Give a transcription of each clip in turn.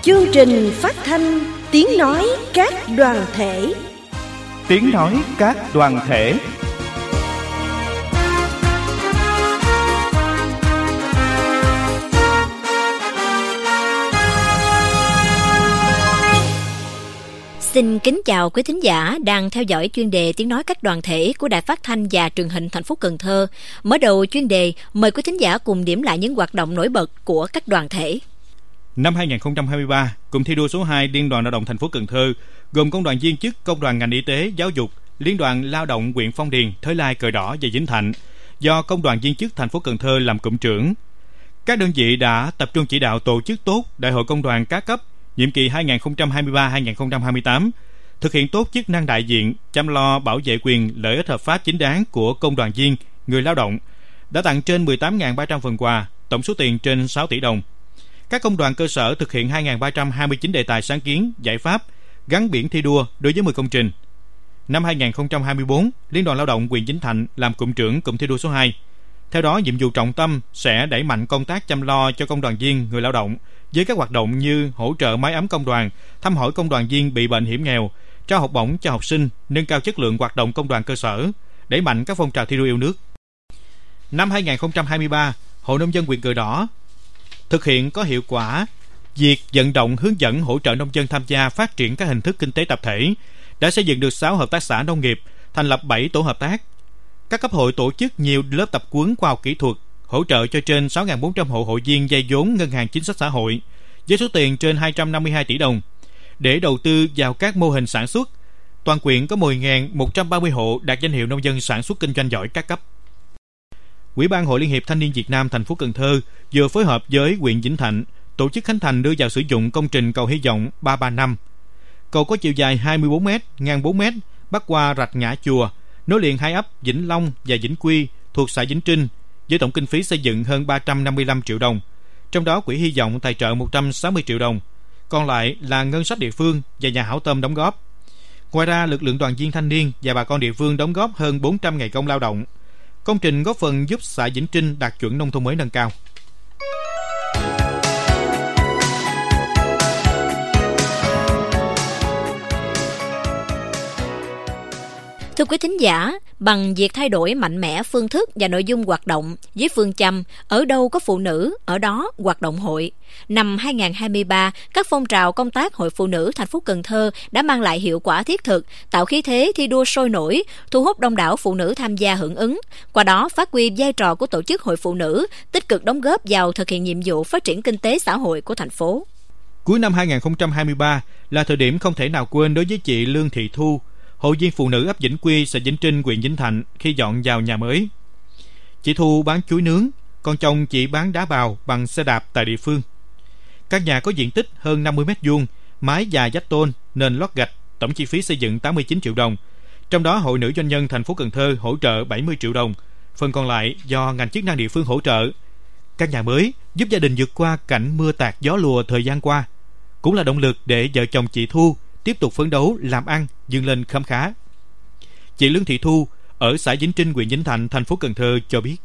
Chương trình phát thanh tiếng nói các đoàn thể. Tiếng nói các đoàn thể. Xin kính chào quý thính giả đang theo dõi chuyên đề tiếng nói các đoàn thể của Đài Phát thanh và Truyền hình thành phố Cần Thơ. Mở đầu chuyên đề, mời quý thính giả cùng điểm lại những hoạt động nổi bật của các đoàn thể. Năm 2023, cụm thi đua số 2 Liên đoàn Lao động thành phố Cần Thơ gồm công đoàn viên chức, công đoàn ngành y tế, giáo dục, Liên đoàn Lao động huyện Phong Điền, Thới Lai, Cờ Đỏ và Vĩnh Thạnh do công đoàn viên chức thành phố Cần Thơ làm cụm trưởng. Các đơn vị đã tập trung chỉ đạo tổ chức tốt Đại hội công đoàn các cấp nhiệm kỳ 2023-2028, thực hiện tốt chức năng đại diện, chăm lo bảo vệ quyền lợi ích hợp pháp chính đáng của công đoàn viên, người lao động, đã tặng trên 18.300 phần quà, tổng số tiền trên 6 tỷ đồng. Các công đoàn cơ sở thực hiện 2.329 đề tài sáng kiến, giải pháp, gắn biển thi đua đối với 10 công trình. Năm 2024, Liên đoàn Lao động huyện Vĩnh Thạnh làm cụm trưởng cụm thi đua số 2. Theo đó, nhiệm vụ trọng tâm sẽ đẩy mạnh công tác chăm lo cho công đoàn viên, người lao động với các hoạt động như hỗ trợ mái ấm công đoàn, thăm hỏi công đoàn viên bị bệnh hiểm nghèo, trao học bổng cho học sinh, nâng cao chất lượng hoạt động công đoàn cơ sở, đẩy mạnh các phong trào thi đua yêu nước. Năm 2023, Hội Nông dân huyện Cờ Đỏ thực hiện có hiệu quả việc vận động hướng dẫn hỗ trợ nông dân tham gia phát triển các hình thức kinh tế tập thể, đã xây dựng được 6 hợp tác xã nông nghiệp, thành lập 7 tổ hợp tác. Các cấp hội tổ chức nhiều lớp tập huấn khoa học kỹ thuật, hỗ trợ cho trên 6.400 hộ hội viên vay vốn ngân hàng chính sách xã hội với số tiền trên 252 tỷ đồng để đầu tư vào các mô hình sản xuất. Toàn huyện có 10.130 hộ đạt danh hiệu nông dân sản xuất kinh doanh giỏi các cấp. Ủy ban Hội Liên hiệp Thanh niên Việt Nam thành phố Cần Thơ vừa phối hợp với huyện Vĩnh Thạnh tổ chức khánh thành đưa vào sử dụng công trình cầu Hy vọng 335. Cầu có chiều dài 24 m, ngang 4 m, bắc qua rạch Ngã Chùa, nối liền hai ấp Vĩnh Long và Vĩnh Quy thuộc xã Vĩnh Trinh, với tổng kinh phí xây dựng hơn 355 triệu đồng. Trong đó, Quỹ Hy vọng tài trợ 160 triệu đồng, còn lại là ngân sách địa phương và nhà hảo tâm đóng góp. Ngoài ra, lực lượng đoàn viên thanh niên và bà con địa phương đóng góp hơn 400 ngày công lao động. Công trình góp phần giúp xã Vĩnh Trinh đạt chuẩn nông thôn mới nâng cao. Thưa quý thính giả, bằng việc thay đổi mạnh mẽ phương thức và nội dung hoạt động với phương châm ở đâu có phụ nữ, ở đó hoạt động hội, năm 2023, các phong trào công tác Hội Phụ nữ thành phố Cần Thơ đã mang lại hiệu quả thiết thực, tạo khí thế thi đua sôi nổi, thu hút đông đảo phụ nữ tham gia hưởng ứng. Qua đó, phát huy vai trò của tổ chức Hội Phụ nữ, tích cực đóng góp vào thực hiện nhiệm vụ phát triển kinh tế xã hội của thành phố. Cuối năm 2023 là thời điểm không thể nào quên đối với chị Lương Thị Thu, hội viên phụ nữ ấp Vĩnh Quy, xã Vĩnh Trinh, huyện Vĩnh Thạnh khi dọn vào nhà mới. Chị Thu bán chuối nướng, còn chồng chị bán đá bào bằng xe đạp tại địa phương. Các nhà có diện tích hơn 50 m2, mái và vách tôn, nền lót gạch, tổng chi phí xây dựng 89 triệu đồng. Trong đó, Hội Nữ Doanh nhân thành phố Cần Thơ hỗ trợ 70 triệu đồng, phần còn lại do ngành chức năng địa phương hỗ trợ. Các nhà mới giúp gia đình vượt qua cảnh mưa tạt gió lùa thời gian qua, cũng là động lực để vợ chồng chị Thu tiếp tục phấn đấu làm ăn, vươn lên khấm khá. Chị Lương Thị Thu ở xã Vĩnh Trinh, huyện Vĩnh Thạnh, thành phố Cần Thơ cho biết: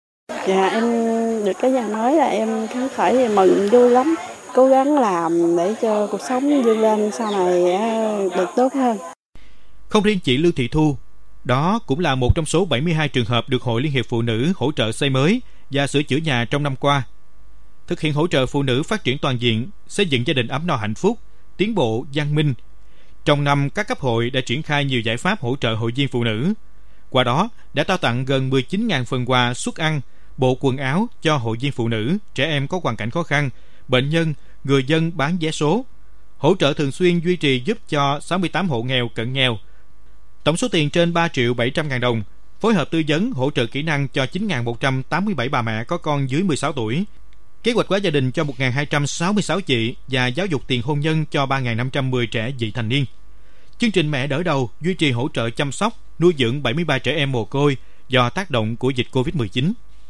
Dạ, em được cái nhà mới là em khá khởi mừng vui lắm, cố gắng làm để cho cuộc sống vươn lên sau này được tốt hơn. Không riêng chị Lương Thị Thu, đó cũng là một trong số 72 trường hợp được Hội Liên hiệp Phụ nữ hỗ trợ xây mới và sửa chữa nhà trong năm qua. Thực hiện hỗ trợ phụ nữ phát triển toàn diện, xây dựng gia đình ấm no hạnh phúc, tiến bộ văn minh. Trong năm, các cấp hội đã triển khai nhiều giải pháp hỗ trợ hội viên phụ nữ. Qua đó, đã trao tặng gần 19.000 phần quà suất ăn, bộ quần áo cho hội viên phụ nữ, trẻ em có hoàn cảnh khó khăn, bệnh nhân, người dân bán vé số. Hỗ trợ thường xuyên duy trì giúp cho 68 hộ nghèo cận nghèo. Tổng số tiền trên 3.700.000 đồng. Phối hợp tư vấn hỗ trợ kỹ năng cho 9.187 bà mẹ có con dưới 16 tuổi. Kế hoạch hóa gia đình cho 1.266 chị và giáo dục tiền hôn nhân cho 3.510 trẻ vị thành niên. Chương trình Mẹ đỡ đầu duy trì hỗ trợ chăm sóc, nuôi dưỡng 73 trẻ em mồ côi do tác động của dịch Covid-19.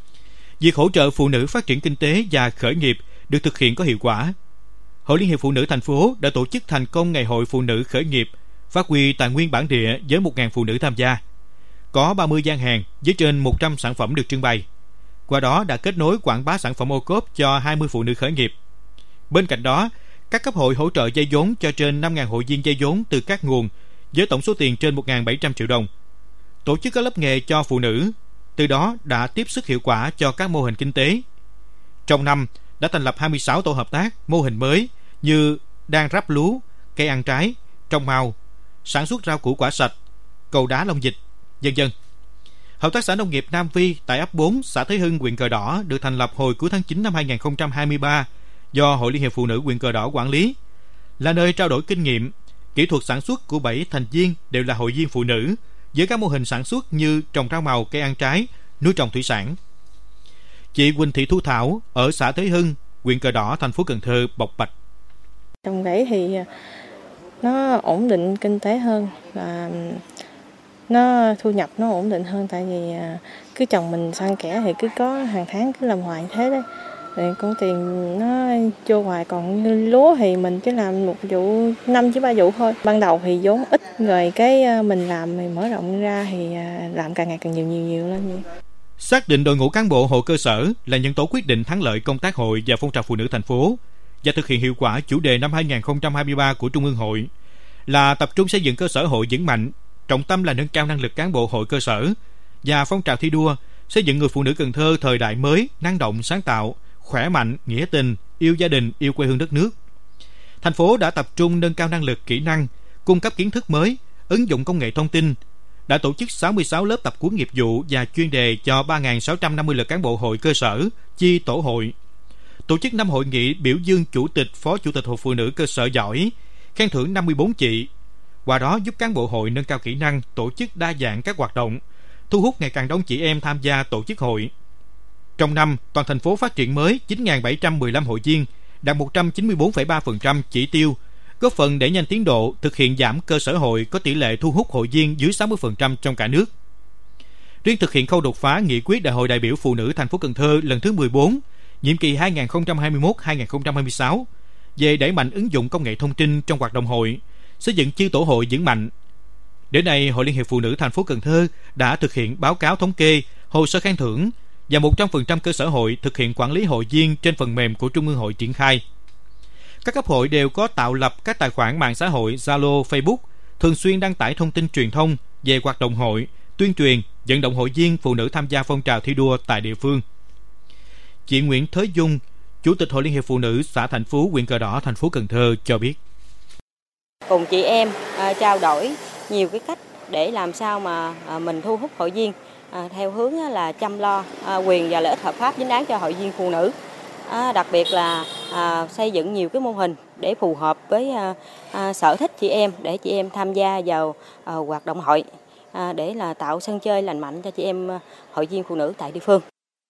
Việc hỗ trợ phụ nữ phát triển kinh tế và khởi nghiệp được thực hiện có hiệu quả. Hội Liên hiệp Phụ nữ thành phố đã tổ chức thành công Ngày hội Phụ nữ khởi nghiệp, phát huy tài nguyên bản địa với 1.000 phụ nữ tham gia. Có 30 gian hàng với trên 100 sản phẩm được trưng bày. Qua đó đã kết nối quảng bá sản phẩm ô cốp cho 20 phụ nữ khởi nghiệp. Bên cạnh đó, Các cấp hội hỗ trợ vay vốn cho trên 5.000 hội viên vay vốn từ các nguồn với tổng số tiền trên 1.700 triệu đồng. Tổ chức các lớp nghề cho phụ nữ, từ đó đã tiếp sức hiệu quả cho các mô hình kinh tế. Trong năm, đã thành lập 26 tổ hợp tác, mô hình mới như đan ráp lúa, cây ăn trái, trồng màu, sản xuất rau củ quả sạch, cầu đá Long Dịch, vân vân. Hợp tác xã nông nghiệp Nam Vi tại ấp 4, xã Thới Hưng, huyện Cờ Đỏ được thành lập hồi cuối tháng 9 năm 2023 do Hội Liên hiệp Phụ nữ huyện Cờ Đỏ quản lý, là nơi trao đổi kinh nghiệm, kỹ thuật sản xuất của 7 thành viên đều là hội viên phụ nữ với các mô hình sản xuất như trồng rau màu, cây ăn trái, nuôi trồng thủy sản. Chị Quỳnh Thị Thu Thảo ở xã Thới Hưng, huyện Cờ Đỏ, thành phố Cần Thơ bộc bạch. Trồng rẫy thì nó ổn định kinh tế hơn và nó thu nhập nó ổn định hơn, tại vì cứ trồng mình xăng kẽ thì cứ có hàng tháng cứ làm hoài thế đấy, rồi con tiền nó vô hoài. Còn như lúa thì mình chỉ làm một vụ 5 chứ 3 vụ thôi. Ban đầu thì vốn ít, rồi cái mình làm thì mở rộng ra thì làm càng ngày càng nhiều lên vậy. Xác định đội ngũ cán bộ hội cơ sở là nhân tố quyết định thắng lợi công tác hội và phong trào phụ nữ thành phố và thực hiện hiệu quả chủ đề năm 2023 của Trung ương hội là tập trung xây dựng cơ sở hội vững mạnh, trọng tâm là nâng cao năng lực cán bộ hội cơ sở và phong trào thi đua xây dựng người phụ nữ Cần Thơ thời đại mới, năng động, sáng tạo, khỏe mạnh, nghĩa tình, yêu gia đình, yêu quê hương đất nước. Thành phố đã tập trung nâng cao năng lực, kỹ năng, cung cấp kiến thức mới, ứng dụng công nghệ thông tin, đã tổ chức 66 lớp tập huấn nghiệp vụ và chuyên đề cho 3.650 lượt cán bộ hội cơ sở, chi tổ hội. Tổ chức 5 hội nghị biểu dương chủ tịch, phó chủ tịch hội phụ nữ cơ sở giỏi, khen thưởng 54 chị. Qua đó giúp cán bộ hội nâng cao kỹ năng, tổ chức đa dạng các hoạt động, thu hút ngày càng đông chị em tham gia tổ chức hội. Trong năm, toàn thành phố phát triển mới 9.715 hội viên, đạt 194,3% chỉ tiêu, góp phần đẩy nhanh tiến độ thực hiện giảm cơ sở hội có tỷ lệ thu hút hội viên dưới 60% trong cả nước. Riêng thực hiện khâu đột phá nghị quyết Đại hội đại biểu phụ nữ thành phố Cần Thơ lần thứ 14, nhiệm kỳ 2021-2026 về đẩy mạnh ứng dụng công nghệ thông tin trong hoạt động hội, xây dựng chi tổ hội vững mạnh. Đến nay, Hội Liên hiệp Phụ nữ thành phố Cần Thơ đã thực hiện báo cáo thống kê, hồ sơ khen thưởng và 100% cơ sở hội thực hiện quản lý hội viên trên phần mềm của Trung ương hội triển khai. Các cấp hội đều có tạo lập các tài khoản mạng xã hội Zalo, Facebook, thường xuyên đăng tải thông tin truyền thông về hoạt động hội, tuyên truyền, vận động hội viên phụ nữ tham gia phong trào thi đua tại địa phương. Chị Nguyễn Thới Dung, Chủ tịch Hội Liên hiệp Phụ nữ xã Thạnh Phú, huyện Cờ Đỏ, thành phố Cần Thơ cho biết. Cùng chị em trao đổi nhiều cái cách để làm sao mà mình thu hút hội viên theo hướng là chăm lo quyền và lợi ích hợp pháp chính đáng cho hội viên phụ nữ. Đặc biệt là xây dựng nhiều cái mô hình để phù hợp với sở thích chị em, để chị em tham gia vào hoạt động hội, để là tạo sân chơi lành mạnh cho chị em hội viên phụ nữ tại địa phương.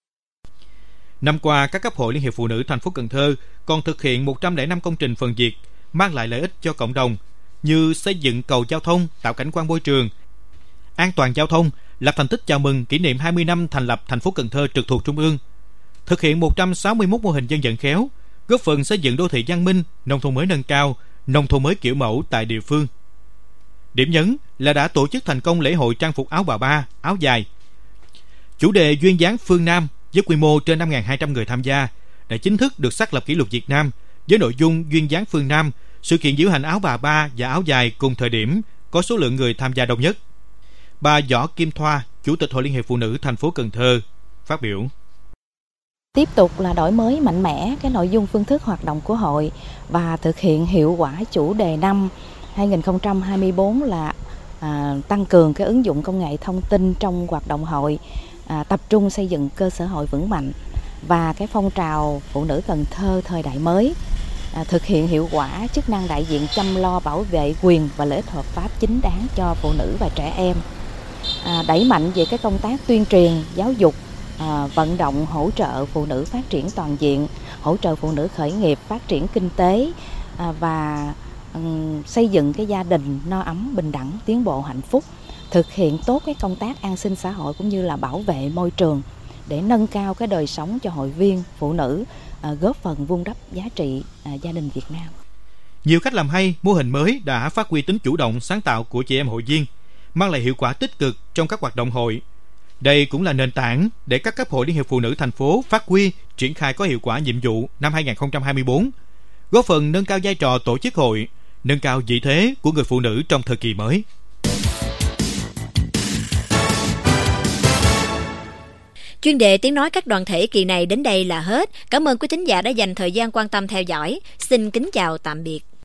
Năm qua, các cấp hội Liên hiệp Phụ nữ thành phố Cần Thơ còn thực hiện 105 công trình phần việc mang lại lợi ích cho cộng đồng như xây dựng cầu giao thông, tạo cảnh quan môi trường, an toàn giao thông, lập thành tích chào mừng kỷ niệm 20 năm thành lập thành phố Cần Thơ trực thuộc Trung ương, thực hiện 161 mô hình dân vận khéo, góp phần xây dựng đô thị văn minh, nông thôn mới nâng cao, nông thôn mới kiểu mẫu tại địa phương. Điểm nhấn là đã tổ chức thành công lễ hội trang phục áo bà ba, áo dài. Chủ đề duyên dáng phương Nam với quy mô trên 5.200 người tham gia đã chính thức được xác lập kỷ lục Việt Nam với nội dung duyên dáng phương Nam, sự kiện diễu hành áo bà ba và áo dài cùng thời điểm có số lượng người tham gia đông nhất. Bà Võ Kim Thoa, Chủ tịch Hội Liên hiệp Phụ nữ thành phố Cần Thơ phát biểu. Tiếp tục là đổi mới mạnh mẽ cái nội dung phương thức hoạt động của hội và thực hiện hiệu quả chủ đề năm 2024 là tăng cường cái ứng dụng công nghệ thông tin trong hoạt động hội, tập trung xây dựng cơ sở hội vững mạnh và cái phong trào phụ nữ Cần Thơ thời đại mới, thực hiện hiệu quả chức năng đại diện chăm lo bảo vệ quyền và lợi ích hợp pháp chính đáng cho phụ nữ và trẻ em, đẩy mạnh về cái công tác tuyên truyền, giáo dục, vận động hỗ trợ phụ nữ phát triển toàn diện, hỗ trợ phụ nữ khởi nghiệp, phát triển kinh tế và xây dựng cái gia đình no ấm, bình đẳng, tiến bộ, hạnh phúc, thực hiện tốt cái công tác an sinh xã hội cũng như là bảo vệ môi trường để nâng cao cái đời sống cho hội viên phụ nữ, góp phần vun đắp giá trị gia đình Việt Nam. Nhiều cách làm hay, mô hình mới đã phát huy tính chủ động, sáng tạo của chị em hội viên, mang lại hiệu quả tích cực trong các hoạt động hội. Đây cũng là nền tảng để các cấp hội Liên hiệp Phụ nữ thành phố phát huy, triển khai có hiệu quả nhiệm vụ năm 2024, góp phần nâng cao vai trò tổ chức hội, nâng cao vị thế của người phụ nữ trong thời kỳ mới. Chuyên đề tiếng nói các đoàn thể kỳ này đến đây là hết. Cảm ơn quý thính giả đã dành thời gian quan tâm theo dõi. Xin kính chào tạm biệt.